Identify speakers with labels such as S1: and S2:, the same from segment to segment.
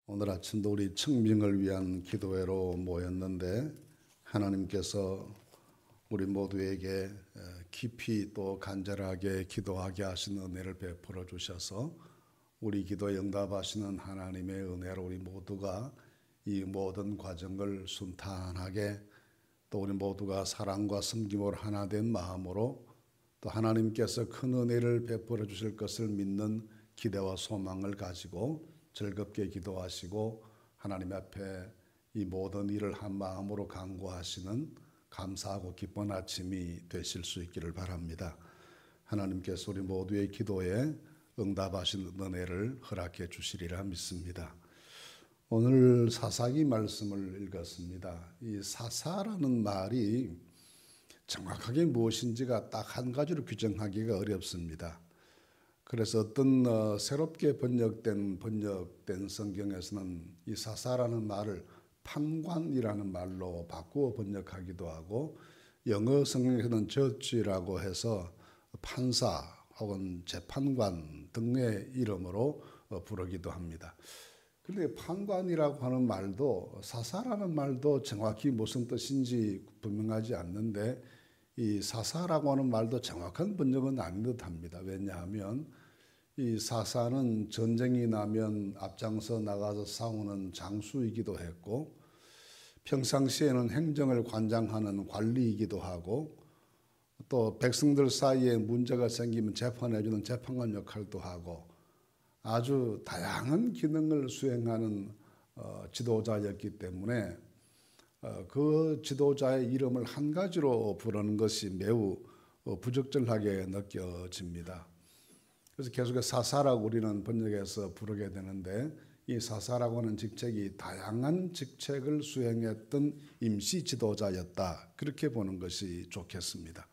S1: 오늘 아침도 우리 청빙을 위한 기도회로 모였는데 하나님께서 우리 모두에게 깊이 또 간절하게 기도하게 하시는 은혜를 베풀어 주셔서 우리 기도에 응답하시는 하나님의 은혜로 우리 모두가 이 모든 과정을 순탄하게 또 우리 모두가 사랑과 섬김으로 하나 된 마음으로 또 하나님께서 큰 은혜를 베풀어 주실 것을 믿는 기대와 소망을 가지고 즐겁게 기도하시고 하나님 앞에 이 모든 일을 한 마음으로 간구하시는 감사하고 기쁜 아침이 되실 수 있기를 바랍니다. 하나님께서 우리 모두의 기도에 응답하신 은혜를 허락해 주시리라 믿습니다. 오늘 사사기 말씀을 읽었습니다. 이 사사라는 말이 정확하게 무엇인지가 딱 한 가지로 규정하기가 어렵습니다. 그래서 어떤 새롭게 번역된 성경에서는 이 사사라는 말을 판관이라는 말로 바꾸어 번역하기도 하고 영어 성경에서는 저지라고 해서 판사 혹은 재판관 등의 이름으로 부르기도 합니다. 그런데 판관이라고 하는 말도 사사라는 말도 정확히 무슨 뜻인지 분명하지 않는데 이 사사라고 하는 말도 정확한 번역은 아닌 듯합니다. 왜냐하면 이 사사는 전쟁이 나면 앞장서 나가서 싸우는 장수이기도 했고 평상시에는 행정을 관장하는 관리이기도 하고 또 백성들 사이에 문제가 생기면 재판해주는 재판관 역할도 하고 아주 다양한 기능을 수행하는 지도자였기 때문에 그 지도자의 이름을 한 가지로 부르는 것이 매우 부적절하게 느껴집니다. 그래서 계속해서 사사라고 우리는 번역해서 부르게 되는데 이 사사라고 하는 직책이 다양한 직책을 수행했던 임시 지도자였다. 그렇게 보는 것이 좋겠습니다.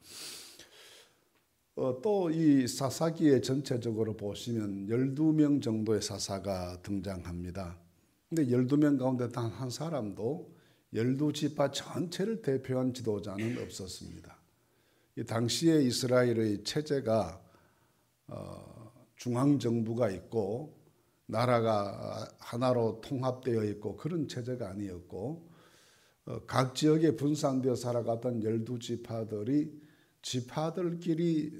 S1: 또 이 사사기에 전체적으로 보시면 12명 정도의 사사가 등장합니다. 근데 12명 가운데 단 한 사람도 12지파 전체를 대표한 지도자는 없었습니다. 이 당시에 이스라엘의 체제가 중앙정부가 있고 나라가 하나로 통합되어 있고 그런 체제가 아니었고 각 지역에 분산되어 살아갔던 12지파들이 지파들끼리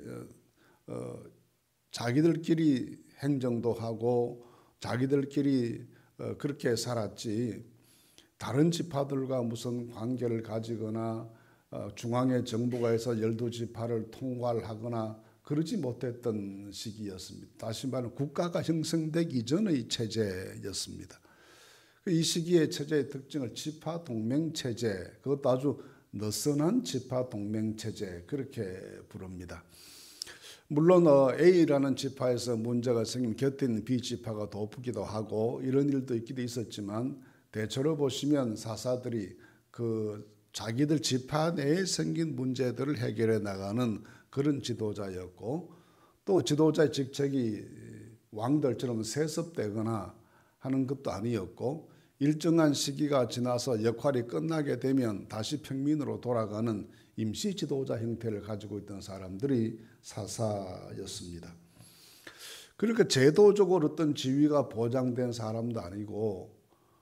S1: 자기들끼리 행정도 하고 자기들끼리 그렇게 살았지 다른 지파들과 무슨 관계를 가지거나 중앙의 정부가 해서 12지파를 통괄하거나 그러지 못했던 시기였습니다. 다시 말하면 국가가 형성되기 이전의 체제였습니다. 이 시기의 체제의 특징을 지파 동맹 체제, 그것도 아주 느슨한 지파 동맹 체제 그렇게 부릅니다. 물론 A라는 지파에서 문제가 생기면 곁에 있는 B 지파가 돕기도 하고 이런 일도 있기도 있었지만 대체로 보시면 사사들이 그 자기들 지파 내에 생긴 문제들을 해결해 나가는 그런 지도자였고 또 지도자의 직책이 왕들처럼 세습되거나 하는 것도 아니었고 일정한 시기가 지나서 역할이 끝나게 되면 다시 평민으로 돌아가는 임시 지도자 형태를 가지고 있던 사람들이 사사였습니다. 그러니까 제도적으로 어떤 지위가 보장된 사람도 아니고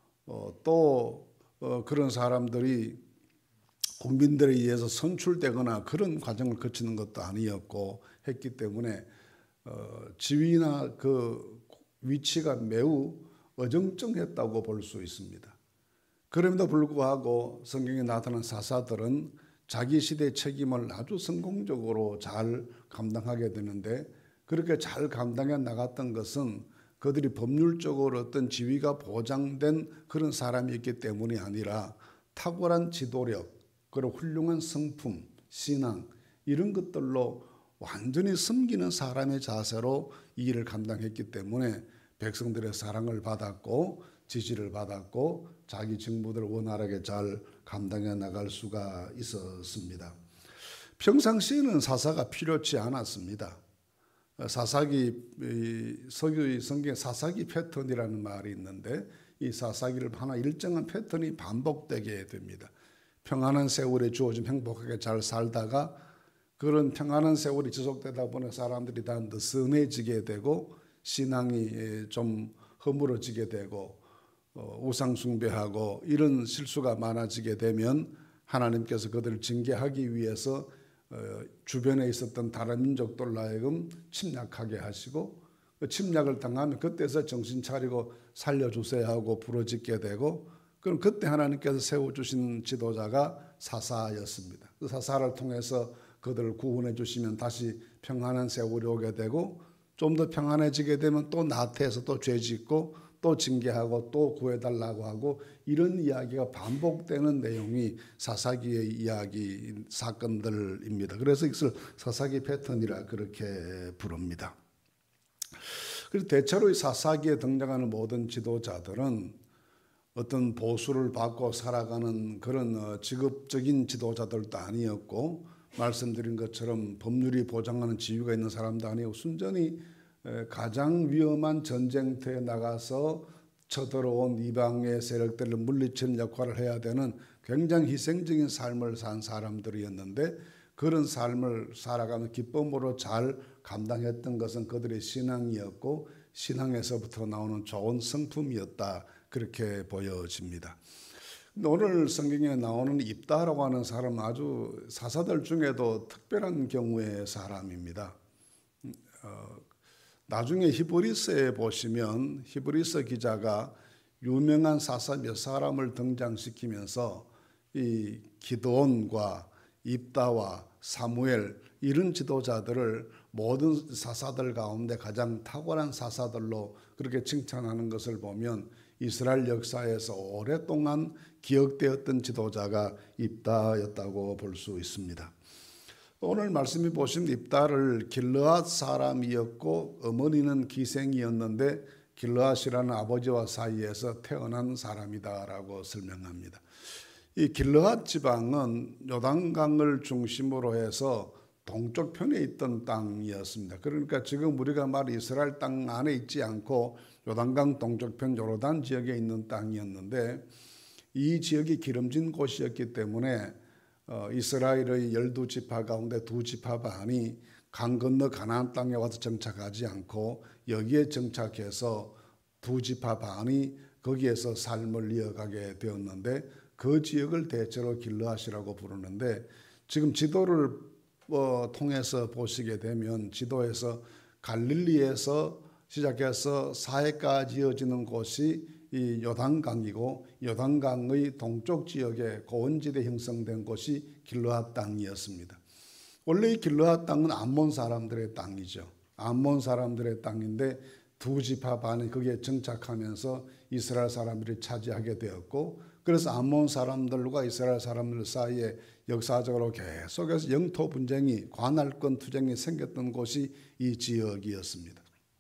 S1: 또 그런 사람들이 국민들에 의해서 선출되거나 그런 과정을 거치는 것도 아니었고 했기 때문에 지위나 그 위치가 매우 어정쩡했다고 볼 수 있습니다. 그럼에도 불구하고 성경에 나타난 사사들은 자기 시대의 책임을 아주 성공적으로 잘 감당하게 되는데 그렇게 잘 감당해 나갔던 것은 그들이 법률적으로 어떤 지위가 보장된 그런 사람이었기 때문이 아니라 탁월한 지도력 그리고 훌륭한 성품, 신앙 이런 것들로 완전히 섬기는 사람의 자세로 이 일을 감당했기 때문에 백성들의 사랑을 받았고 지지를 받았고 자기 직무들을 원활하게 잘 감당해 나갈 수가 있었습니다. 평상시에는 사사가 필요치 않았습니다. 성경에 사사기 패턴이라는 말이 있는데 이 사사기를 하나 일정한 패턴이 반복되게 됩니다. 평안한 세월에 주어진 행복하게 잘 살다가 그런 평안한 세월이 지속되다 보니 사람들이 다 느슨해지게 되고 신앙이 좀 허물어지게 되고 우상 숭배하고 이런 실수가 많아지게 되면 하나님께서 그들을 징계하기 위해서 주변에 있었던 다른 민족들로 하여금 침략하게 하시고 그 침략을 당하면 그때서 정신 차리고 살려주세요 하고 부르짖게 되고 그럼 그때 하나님께서 세워주신 지도자가 사사였습니다. 그 사사를 통해서 그들을 구원해 주시면 다시 평안한 세월이 오게 되고 좀 더 평안해지게 되면 또 나태해서 또 죄짓고 또 징계하고 또 구해달라고 하고 이런 이야기가 반복되는 내용이 사사기의 이야기 사건들입니다. 그래서 이것을 사사기 패턴이라 그렇게 부릅니다. 그래서 대체로 이 사사기에 등장하는 모든 지도자들은 어떤 보수를 받고 살아가는 그런 직업적인 지도자들도 아니었고 말씀드린 것처럼 법률이 보장하는 지위가 있는 사람도 아니고 순전히 가장 위험한 전쟁터에 나가서 쳐들어온 이방의 세력들을 물리치는 역할을 해야 되는 굉장히 희생적인 삶을 산 사람들이었는데 그런 삶을 살아가는 기쁨으로 잘 감당했던 것은 그들의 신앙이었고 신앙에서부터 나오는 좋은 성품이었다 그렇게 보여집니다. 오늘 성경에 나오는 입다라고 하는 사람은 아주 사사들 중에도 특별한 경우의 사람입니다. 나중에 히브리서에 보시면 히브리서 기자가 유명한 사사 몇 사람을 등장시키면서 이 기드온과 입다와 사무엘 이런 지도자들을 모든 사사들 가운데 가장 탁월한 사사들로 그렇게 칭찬하는 것을 보면 이스라엘 역사에서 오랫동안 기억되었던 지도자가 입다였다고 볼 수 있습니다. 오늘 말씀해 보신 입다를 길르앗 사람이었고 어머니는 기생이었는데 길르앗이라는 아버지와 사이에서 태어난 사람이다라고 설명합니다. 이 길르앗 지방은 요단강을 중심으로 해서 동쪽 편에 있던 땅이었습니다. 그러니까 지금 우리가 말한 이스라엘 땅 안에 있지 않고 요단강 동쪽편 요르단 지역에 있는 땅이었는데 이 지역이 기름진 곳이었기 때문에 이스라엘의 12지파 가운데 2지파 반이 강 건너 가나안 땅에 와서 정착하지 않고 여기에 정착해서 2지파 반이 거기에서 삶을 이어가게 되었는데 그 지역을 대체로 길르앗이라고 부르는데 지금 지도를 통해서 보시게 되면 지도에서 갈릴리에서 시작해서 사해까지 이어지는 곳이 이 요단강이고 요단강의 동쪽 지역에 고원지대 형성된 곳이 길르앗 땅이었습니다. 원래 이 길르앗 땅은 암몬 사람들의 땅이죠. 암몬 사람들의 땅인데 2지파 반이 거기에 정착하면서 이스라엘 사람들이 차지하게 되었고 그래서 암몬 사람들과 이스라엘 사람들 사이에 역사적으로 계속해서 영토 분쟁이 관할권 투쟁이 생겼던 곳이 이 지역이었습니다.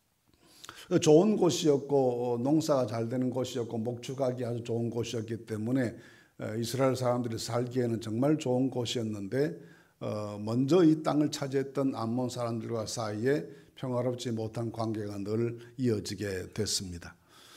S1: 좋은 곳이었고 농사가 잘 되는 곳이었고 목축하기 아주 좋은 곳이었기 때문에 이스라엘 사람들이 살기에는 정말 좋은 곳이었는데 먼저 이 땅을 차지했던 암몬 사람들과 사이에 평화롭지 못한 관계가 늘 이어지게 됐습니다.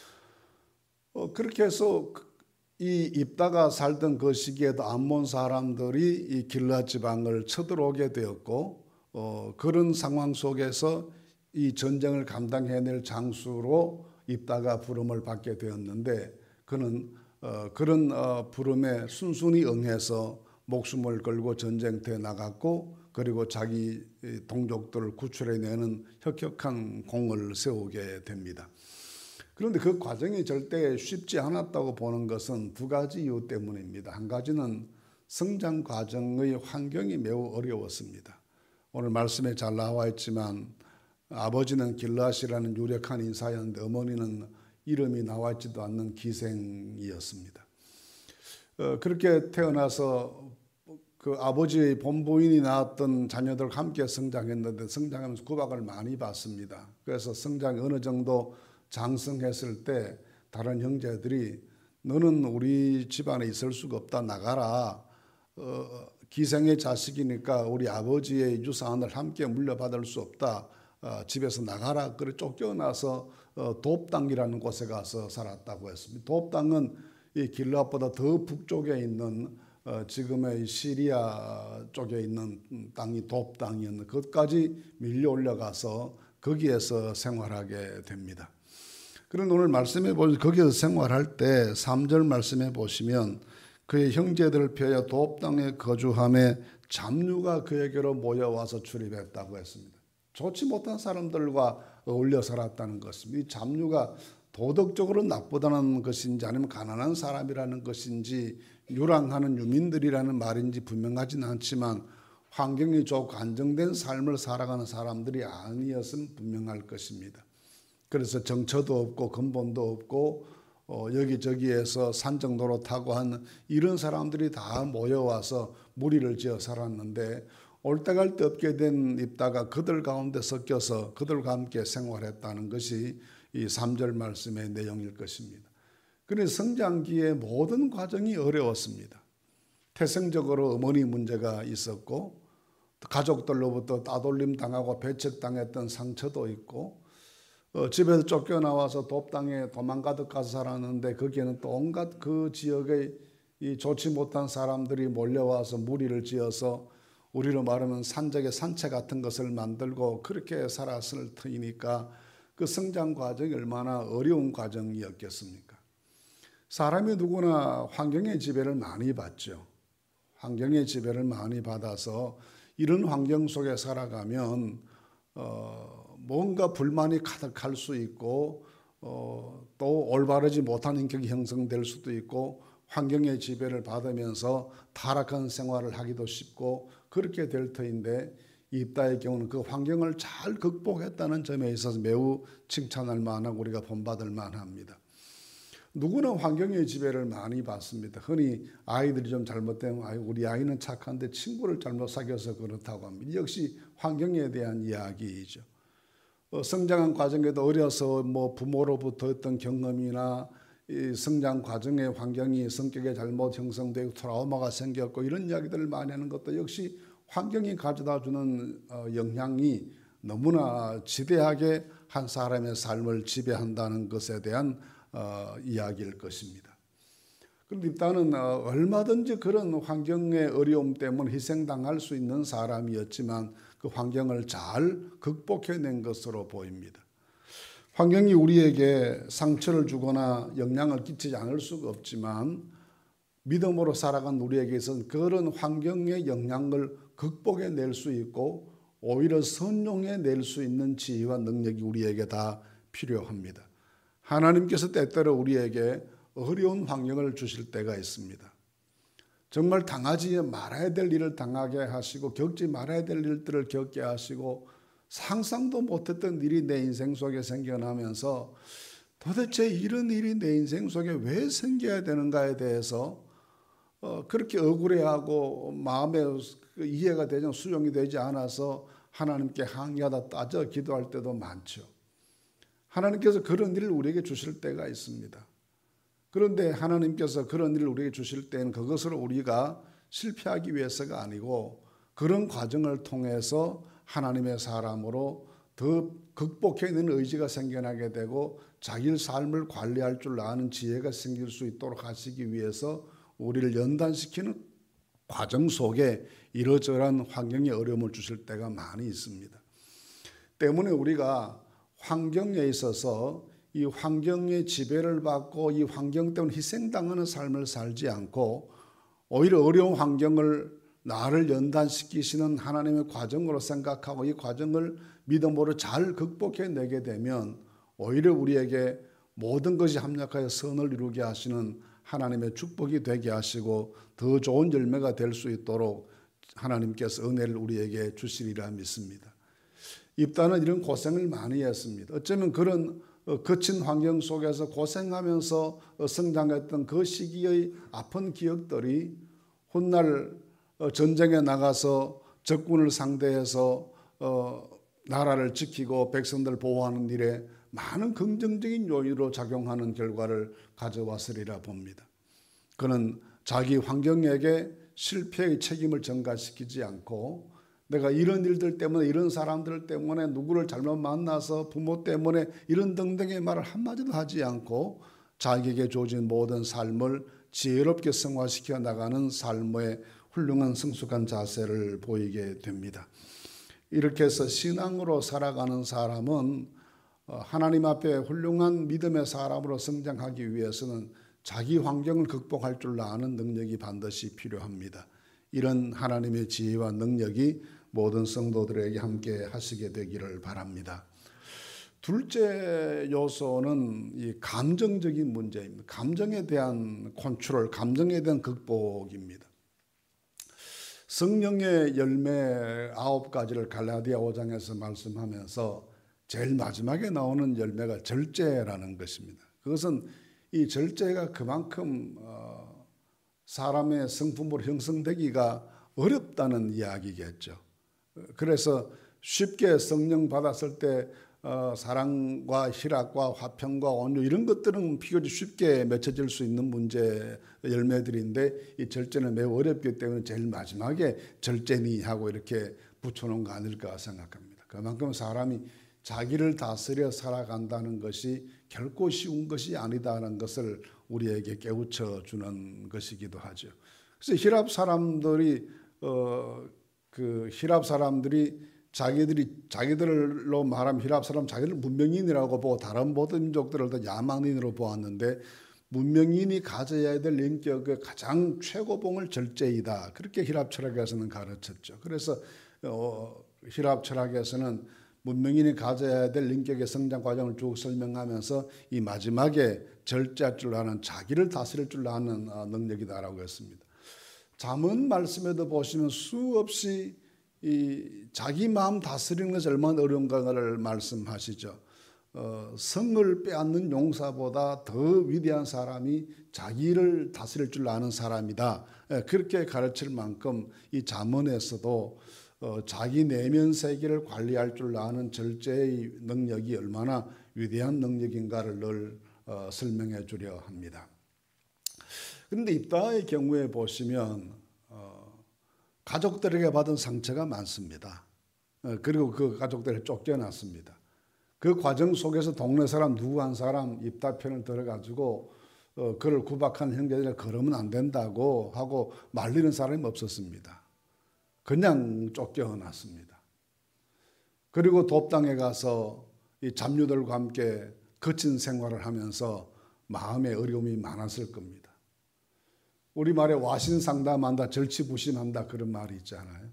S1: 그렇게 해서 이 입다가 살던 그 시기에도 암몬 사람들이 이 길르앗 지방을 쳐들어오게 되었고 그런 상황 속에서 이 전쟁을 감당해낼 장수로 입다가 부름을 받게 되었는데 그는 그런 부름에 순순히 응해서 목숨을 걸고 전쟁터에 나갔고 그리고 자기 동족들을 구출해내는 혁혁한 공을 세우게 됩니다. 그런데 그 과정이 절대 쉽지 않았다고 보는 것은 두 가지 이유 때문입니다. 한 가지는 성장 과정의 환경이 매우 어려웠습니다. 오늘 말씀에 잘 나와 있지만 아버지는 길르앗이라는 유력한 인사였는데 어머니는 이름이 나와 있지도 않는 기생이었습니다. 그렇게 태어나서 그 아버지의 본부인이 낳았던 자녀들과 함께 성장했는데 성장하면서 구박을 많이 받습니다. 그래서 성장이 어느 정도 장성했을 때 다른 형제들이 너는 우리 집안에 있을 수가 없다 나가라. 기생의 자식이니까 우리 아버지의 유산을 함께 물려받을 수 없다. 집에서 나가라. 그래 쫓겨나서 돕당이라는 곳에 가서 살았다고 했습니다. 돕당은 이 길르앗보다 더 북쪽에 있는 지금의 시리아 쪽에 있는 땅이 돕당이었는데 그것까지 밀려 올라가서 거기에서 생활하게 됩니다. 그런 오늘 말씀해 보시면 거기서 생활할 때 3절 말씀해 보시면 그의 형제들을 피하여 도읍 땅에 거주함에 잡류가 그에게로 모여와서 출입했다고 했습니다. 좋지 못한 사람들과 어울려 살았다는 것입니다. 이 잡류가 도덕적으로 나쁘다는 것인지 아니면 가난한 사람이라는 것인지 유랑하는 유민들이라는 말인지 분명하지는 않지만 환경이 좋고 안정된 삶을 살아가는 사람들이 아니었으면 분명할 것입니다. 그래서 정처도 없고 근본도 없고 여기저기에서 산정도로 타고 하는 이런 사람들이 다 모여와서 무리를 지어 살았는데 올 때 갈 데 없게 된 입다가 그들 가운데 섞여서 그들과 함께 생활했다는 것이 이 3절 말씀의 내용일 것입니다. 그래서 성장기의 모든 과정이 어려웠습니다. 태생적으로 어머니 문제가 있었고 가족들로부터 따돌림 당하고 배척당했던 상처도 있고 집에서 쫓겨나와서 돕 땅에 도망가듯 가서 살았는데 거기에는 또 온갖 그 지역의 이 좋지 못한 사람들이 몰려와서 무리를 지어서 우리로 말하면 산적의 산채 같은 것을 만들고 그렇게 살았을 터이니까 그 성장 과정이 얼마나 어려운 과정이었겠습니까? 사람이 누구나 환경의 지배를 많이 받죠. 환경의 지배를 많이 받아서 이런 환경 속에 살아가면 뭔가 불만이 가득할 수 있고 또 올바르지 못한 인격이 형성될 수도 있고 환경의 지배를 받으면서 타락한 생활을 하기도 쉽고 그렇게 될 터인데 입다의 경우는 그 환경을 잘 극복했다는 점에 있어서 매우 칭찬할 만하고 우리가 본받을 만합니다. 누구나 환경의 지배를 많이 받습니다. 흔히 아이들이 좀 잘못되면 우리 아이는 착한데 친구를 잘못 사귀어서 그렇다고 합니다. 역시 환경에 대한 이야기이죠. 성장한 과정에도 어려서 부모로부터 어떤 경험이나 이 성장 과정의 환경이 성격에 잘못 형성되고 트라우마가 생겼고 이런 이야기들을 많이 하는 것도 역시 환경이 가져다주는 영향이 너무나 지대하게 한 사람의 삶을 지배한다는 것에 대한 이야기일 것입니다. 그런데 일단은 얼마든지 그런 환경의 어려움 때문에 희생당할 수 있는 사람이었지만 그 환경을 잘 극복해낸 것으로 보입니다. 환경이 우리에게 상처를 주거나 영향을 끼치지 않을 수가 없지만 믿음으로 살아간 우리에게 있어서는 그런 환경의 영향을 극복해낼 수 있고 오히려 선용해낼 수 있는 지혜와 능력이 우리에게 다 필요합니다. 하나님께서 때때로 우리에게 어려운 환경을 주실 때가 있습니다. 정말 당하지 말아야 될 일을 당하게 하시고 겪지 말아야 될 일들을 겪게 하시고 상상도 못했던 일이 내 인생 속에 생겨나면서 도대체 이런 일이 내 인생 속에 왜 생겨야 되는가에 대해서 그렇게 억울해하고 마음에 이해가 되지 수용이 되지 않아서 하나님께 항의하다 따져 기도할 때도 많죠. 하나님께서 그런 일을 우리에게 주실 때가 있습니다. 그런데 하나님께서 그런 일을 우리에게 주실 때는 그것을 우리가 실패하기 위해서가 아니고 그런 과정을 통해서 하나님의 사람으로 더 극복해내는 의지가 생겨나게 되고 자기 삶을 관리할 줄 아는 지혜가 생길 수 있도록 하시기 위해서 우리를 연단시키는 과정 속에 이러저러한 환경의 어려움을 주실 때가 많이 있습니다. 때문에 우리가 환경에 있어서 이 환경의 지배를 받고 이 환경 때문에 희생당하는 삶을 살지 않고 오히려 어려운 환경을 나를 연단시키시는 하나님의 과정으로 생각하고 이 과정을 믿음으로 잘 극복해내게 되면 오히려 우리에게 모든 것이 합력하여 선을 이루게 하시는 하나님의 축복이 되게 하시고 더 좋은 열매가 될 수 있도록 하나님께서 은혜를 우리에게 주시리라 믿습니다. 입다는 이런 고생을 많이 했습니다. 어쩌면 그런 거친 환경 속에서 고생하면서 성장했던 그 시기의 아픈 기억들이 훗날 전쟁에 나가서 적군을 상대해서 나라를 지키고 백성들을 보호하는 일에 많은 긍정적인 요인으로 작용하는 결과를 가져왔으리라 봅니다. 그는 자기 환경에게 실패의 책임을 전가시키지 않고 내가 이런 일들 때문에 이런 사람들 때문에 누구를 잘못 만나서 부모 때문에 이런 등등의 말을 한마디도 하지 않고 자기에게 주어진 모든 삶을 지혜롭게 승화시켜 나가는 삶의 훌륭한 성숙한 자세를 보이게 됩니다. 이렇게 해서 신앙으로 살아가는 사람은 하나님 앞에 훌륭한 믿음의 사람으로 성장하기 위해서는 자기 환경을 극복할 줄 아는 능력이 반드시 필요합니다. 이런 하나님의 지혜와 능력이 모든 성도들에게 함께 하시게 되기를 바랍니다. 둘째 요소는 이 감정적인 문제입니다. 감정에 대한 컨트롤, 감정에 대한 극복입니다. 성령의 열매 9가지를 갈라디아 5장에서 말씀하면서 제일 마지막에 나오는 열매가 절제라는 것입니다. 그것은 이 절제가 그만큼 사람의 성품으로 형성되기가 어렵다는 이야기겠죠. 그래서 쉽게 성령 받았을 때 사랑과 희락과 화평과 온유 이런 것들은 비교적 쉽게 맺혀질 수 있는 문제 열매들인데 이 절제는 매우 어렵기 때문에 제일 마지막에 절제니 하고 이렇게 붙여놓은 거 아닐까 생각합니다. 그만큼 사람이 자기를 다스려 살아간다는 것이 결코 쉬운 것이 아니다라는 것을 우리에게 깨우쳐 주는 것이기도 하죠. 그래서 히랍 사람들이 자기들로 말하면 히랍 사람 자기를 문명인이라고 보고 다른 모든 민족들을 다 야만인으로 보았는데 문명인이 가져야 될 인격의 가장 최고봉을 절제이다. 그렇게 히랍 철학에서는 가르쳤죠. 그래서 히랍 철학에서는 문명인이 가져야 될 인격의 성장 과정을 쭉 설명하면서 이 마지막에 절제할 줄 아는 자기를 다스릴 줄 아는 능력이다라고 했습니다. 잠언 말씀에도 보시면 수없이 이 자기 마음 다스리는 것이 얼마나 어려운가를 말씀하시죠. 성을 빼앗는 용사보다 더 위대한 사람이 자기를 다스릴 줄 아는 사람이다. 그렇게 가르칠 만큼 이 잠언에서도 자기 내면 세계를 관리할 줄 아는 절제의 능력이 얼마나 위대한 능력인가를 늘 설명해 주려 합니다. 그런데 입다의 경우에 보시면 가족들에게 받은 상처가 많습니다. 그리고 그 가족들을 쫓겨났습니다. 그 과정 속에서 동네 사람 누구 한 사람 입다 편을 들어가지고 그를 구박하는 형제들이 그러면 안 된다고 하고 말리는 사람이 없었습니다. 그냥 쫓겨났습니다. 그리고 돕당에 가서 이 잡류들과 함께 거친 생활을 하면서 마음의 어려움이 많았을 겁니다. 우리말에 와신상담한다, 절치부심한다 그런 말이 있잖아요.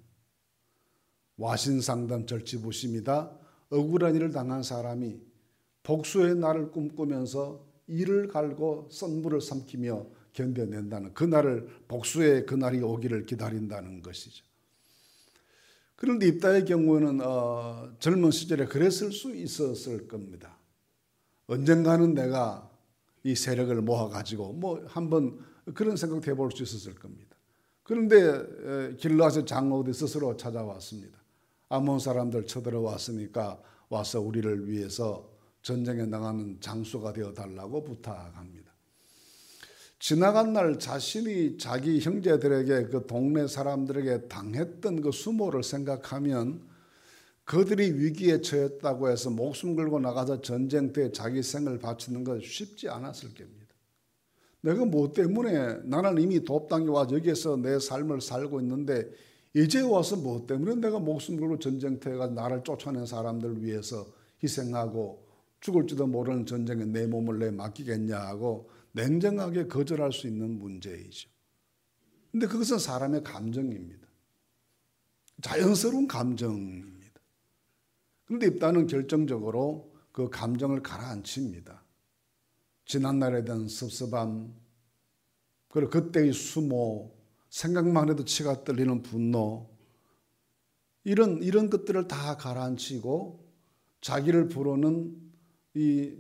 S1: 와신상담, 절치부심이다. 억울한 일을 당한 사람이 복수의 날을 꿈꾸면서 이를 갈고 썬물을 삼키며 견뎌낸다는 그날을 복수의 그날이 오기를 기다린다는 것이죠. 그런데 입다의 경우는 젊은 시절에 그랬을 수 있었을 겁니다. 언젠가는 내가 이 세력을 모아가지고 한번 그런 생각도 해볼 수 있었을 겁니다. 그런데 길르앗의 장로들이 스스로 찾아왔습니다. 아몬 사람들 쳐들어왔으니까 와서 우리를 위해서 전쟁에 나가는 장수가 되어달라고 부탁합니다. 지나간 날 자신이 자기 형제들에게 그 동네 사람들에게 당했던 그 수모를 생각하면 그들이 위기에 처했다고 해서 목숨 걸고 나가서 전쟁터에 자기 생을 바치는 건 쉽지 않았을 겁니다. 내가 뭐 때문에 나는 이미 돕당에 와서 여기에서 내 삶을 살고 있는데 이제 와서 뭐 때문에 내가 목숨 걸고 전쟁터에 가서 나를 쫓아낸 사람들을 위해서 희생하고 죽을지도 모르는 전쟁에 내 몸을 내 맡기겠냐 하고 냉정하게 거절할 수 있는 문제이죠. 그런데 그것은 사람의 감정입니다. 자연스러운 감정입니다. 그런데 입다는 결정적으로 그 감정을 가라앉힙니다. 지난날에 대한 섭섭함, 그리고 그때의 수모, 생각만 해도 치가 떨리는 분노, 이런 것들을 다 가라앉히고 자기를 부르는 이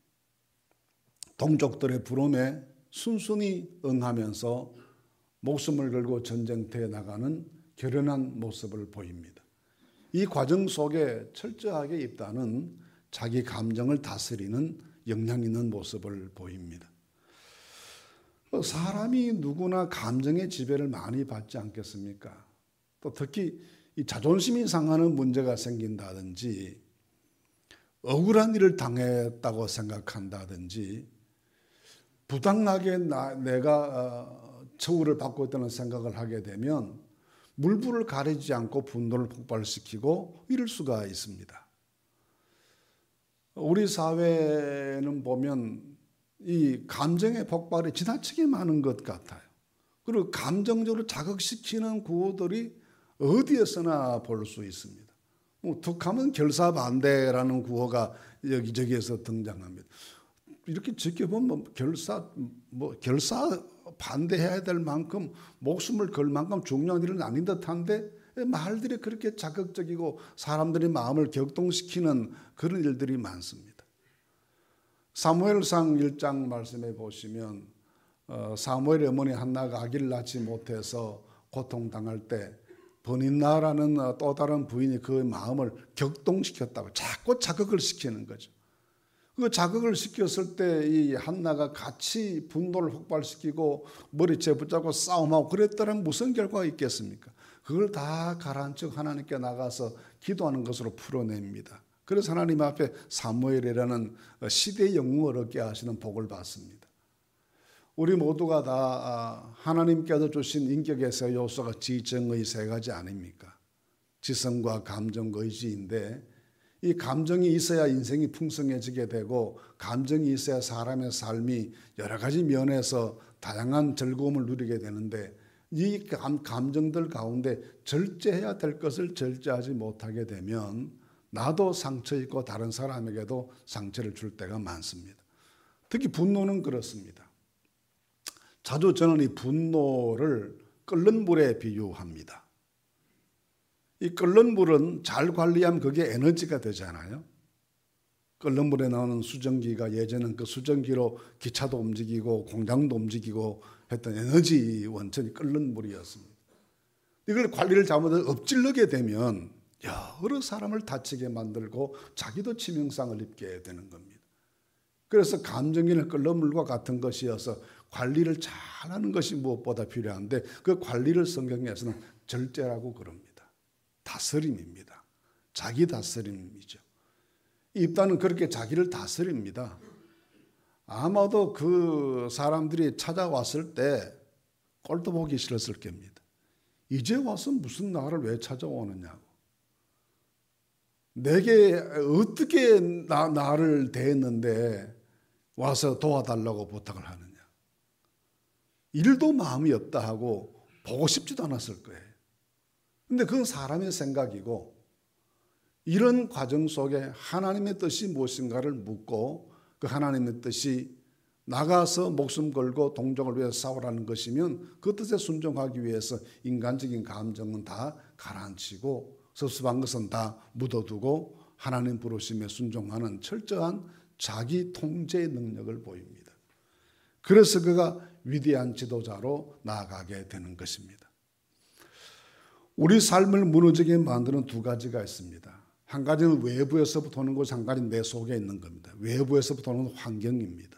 S1: 동족들의 부름에 순순히 응하면서 목숨을 걸고 전쟁터에 나가는 결연한 모습을 보입니다. 이 과정 속에 철저하게 입다는 자기 감정을 다스리는 영향 있는 모습을 보입니다. 사람이 누구나 감정의 지배를 많이 받지 않겠습니까? 또 특히 이 자존심이 상하는 문제가 생긴다든지 억울한 일을 당했다고 생각한다든지 부당하게 내가 처우를 받고 있다는 생각을 하게 되면 물불을 가리지 않고 분노를 폭발시키고 이럴 수가 있습니다. 우리 사회는 보면 이 감정의 폭발이 지나치게 많은 것 같아요. 그리고 감정적으로 자극시키는 구호들이 어디에서나 볼 수 있습니다. 툭하면 결사반대라는 구호가 여기저기에서 등장합니다. 이렇게 지켜보면 결사 반대해야 될 만큼 목숨을 걸 만큼 중요한 일은 아닌 듯한데 말들이 그렇게 자극적이고 사람들의 마음을 격동시키는 그런 일들이 많습니다. 사무엘상 1장 말씀해 보시면 사무엘의 어머니 한나가 아기를 낳지 못해서 고통당할 때 버니나라는 또 다른 부인이 그 마음을 격동시켰다고 자꾸 자극을 시키는 거죠. 그 자극을 시켰을 때 이 한나가 같이 분노를 폭발시키고 머리채 붙잡고 싸움하고 그랬더라면 무슨 결과가 있겠습니까? 그걸 다 가라앉히고 하나님께 나가서 기도하는 것으로 풀어냅니다. 그래서 하나님 앞에 사무엘이라는 시대의 영웅을 얻게 하시는 복을 받습니다. 우리 모두가 다 하나님께서 주신 인격의 세 요소가 지정의 세 가지 아닙니까? 지성과 감정과 의지인데 이 감정이 있어야 인생이 풍성해지게 되고 감정이 있어야 사람의 삶이 여러 가지 면에서 다양한 즐거움을 누리게 되는데 이 감정들 가운데 절제해야 될 것을 절제하지 못하게 되면 나도 상처 있고 다른 사람에게도 상처를 줄 때가 많습니다. 특히 분노는 그렇습니다. 자주 저는 이 분노를 끓는 물에 비유합니다. 이 끓는 물은 잘 관리하면 그게 에너지가 되잖아요. 끓는 물에 나오는 수증기가 예전엔 그 수증기로 기차도 움직이고 공장도 움직이고 했던 에너지 원천이 끓는 물이었습니다. 이걸 관리를 잘못해서 엎질르게 되면 여러 사람을 다치게 만들고 자기도 치명상을 입게 되는 겁니다. 그래서 감정이나 끓는 물과 같은 것이어서 관리를 잘하는 것이 무엇보다 필요한데 그 관리를 성경에서는 절제라고 그럽니다. 다스림입니다. 자기 다스림이죠. 입단은 그렇게 자기를 다스립니다. 아마도 그 사람들이 찾아왔을 때 꼴도 보기 싫었을 겁니다. 이제 와서 무슨 나를 왜 찾아오느냐고. 내게 어떻게 나를 대했는데 와서 도와달라고 부탁을 하느냐. 일도 마음이 없다 하고 보고 싶지도 않았을 거예요. 근데 그건 사람의 생각이고 이런 과정 속에 하나님의 뜻이 무엇인가를 묻고 그 하나님의 뜻이 나가서 목숨 걸고 동족을 위해서 싸우라는 것이면 그 뜻에 순종하기 위해서 인간적인 감정은 다 가라앉히고 섭섭한 것은 다 묻어두고 하나님 부르심에 순종하는 철저한 자기 통제 능력을 보입니다. 그래서 그가 위대한 지도자로 나아가게 되는 것입니다. 우리 삶을 무너지게 만드는 두 가지가 있습니다. 한 가지는 외부에서부터 오는 것이 한 가지는 내 속에 있는 겁니다. 외부에서부터 오는 환경입니다.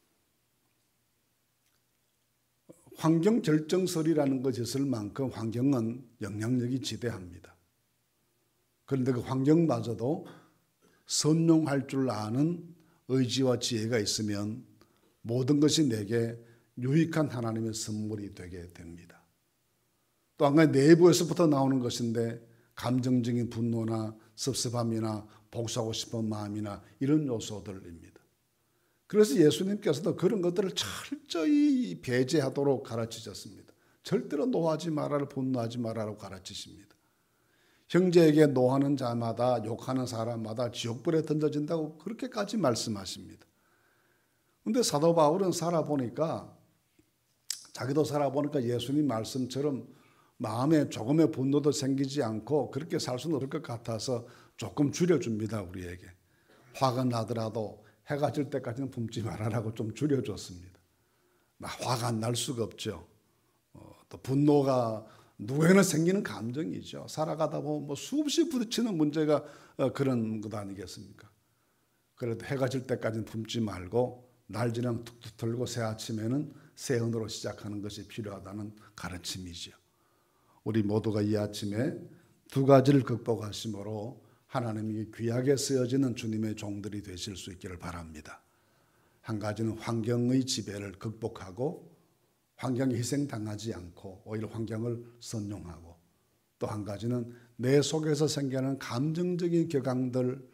S1: 환경 결정설이라는 것이 있을 만큼 환경은 영향력이 지대합니다. 그런데 그 환경마저도 선용할 줄 아는 의지와 지혜가 있으면 모든 것이 내게 유익한 하나님의 선물이 되게 됩니다. 또 한 가지 내부에서부터 나오는 것인데 감정적인 분노나 섭섭함이나 복수하고 싶은 마음이나 이런 요소들입니다. 그래서 예수님께서도 그런 것들을 철저히 배제하도록 가르치셨습니다. 절대로 노하지 말아라, 분노하지 말아라고 가르치십니다. 형제에게 노하는 자마다 욕하는 사람마다 지옥불에 던져진다고 그렇게까지 말씀하십니다. 그런데 사도 바울은 살아보니까 자기도 살아보니까 예수님 말씀처럼 마음에 조금의 분노도 생기지 않고 그렇게 살 수는 없을 것 같아서 조금 줄여줍니다. 우리에게. 화가 나더라도 해가 질 때까지는 품지 말아라고 좀 줄여줬습니다. 화가 안 날 수가 없죠. 또 분노가 누구에게나 생기는 감정이죠. 살아가다 보면 수없이 부딪히는 문제가 그런 것 아니겠습니까? 그래도 해가 질 때까지는 품지 말고 날 지나면 툭툭 털고 새 아침에는 새 은으로 시작하는 것이 필요하다는 가르침이죠. 우리 모두가 이 아침에 두 가지를 극복하심으로 하나님이 귀하게 쓰여지는 주님의 종들이 되실 수 있기를 바랍니다. 한 가지는 환경의 지배를 극복하고 환경에 희생당하지 않고 오히려 환경을 선용하고 또 한 가지는 내 속에서 생겨나는 감정적인 격앙들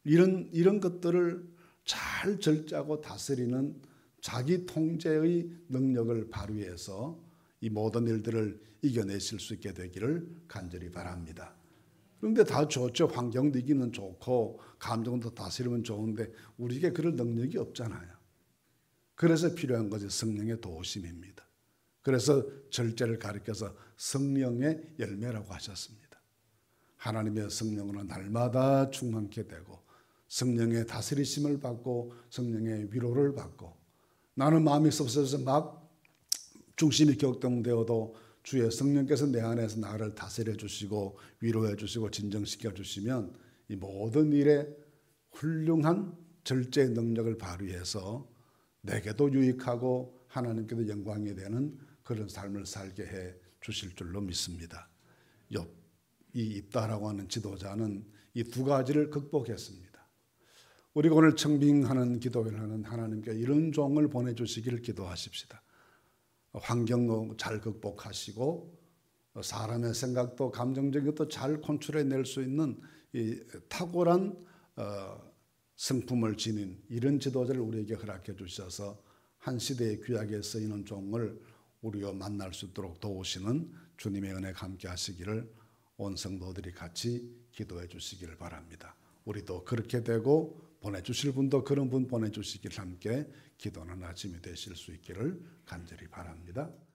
S1: 이런 것들을 잘 절제하고 다스리는 자기 통제의 능력을 발휘해서 이 모든 일들을 이겨내실 수 있게 되기를 간절히 바랍니다. 그런데 다 좋죠. 환경도 이기는 좋고 감정도 다스리면 좋은데 우리에게 그럴 능력이 없잖아요. 그래서 필요한 것이 성령의 도우심입니다. 그래서 절제를 가리켜서 성령의 열매라고 하셨습니다. 하나님의 성령으로 날마다 충만케 되고 성령의 다스리심을 받고 성령의 위로를 받고 나는 마음이 섭섭해서 막 중심이 격동되어도 주의 성령께서 내 안에서 나를 다스려 주시고 위로해 주시고 진정시켜 주시면 이 모든 일에 훌륭한 절제의 능력을 발휘해서 내게도 유익하고 하나님께도 영광이 되는 그런 삶을 살게 해 주실 줄로 믿습니다. 이 입다라고 하는 지도자는 이 두 가지를 극복했습니다. 우리가 오늘 청빙하는 기도회를 하는 하나님께 이런 종을 보내주시기를 기도하십시다. 환경도 잘 극복하시고 사람의 생각도 감정적인 것도 잘 컨트롤해낼 수 있는 이 탁월한 성품을 지닌 이런 지도자를 우리에게 허락해 주셔서 한 시대의 귀하게 쓰이는 종을 우리가 만날 수 있도록 도우시는 주님의 은혜가 함께 하시기를 온 성도들이 같이 기도해 주시기를 바랍니다. 우리도 그렇게 되고 보내주실 분도 그런 분 보내주시길 함께 기도하는 아침이 되실 수 있기를 간절히 바랍니다.